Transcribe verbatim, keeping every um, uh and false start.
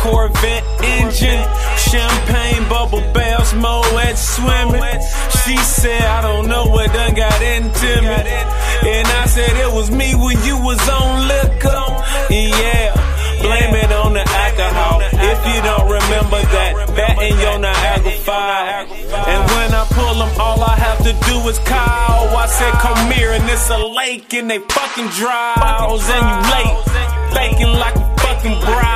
Corvette engine, champagne, bubble baths, Moet swimming. She said, I don't know what done got into me. And I said, it was me when you was on liquor. Yeah, blame it on the alcohol. If you don't remember that, that in your Niagara file. And when I pull them, all I have to do is call. I said, come here, and it's a lake, and they fucking draws. And you late, faking like a fucking bride.